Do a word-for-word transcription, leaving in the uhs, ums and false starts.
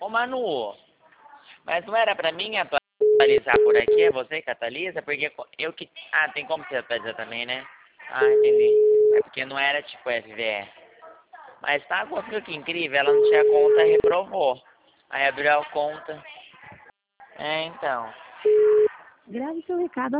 Ô, Manu, mas não era pra mim atualizar por aqui? É você que atualiza? Porque eu que... Ah, tem como você atualizar também, né? Ah, entendi. É porque não era tipo F V E. Mas tá, viu que incrível? Ela não tinha conta, reprovou. Aí abriu a conta. É, então. Grave seu recado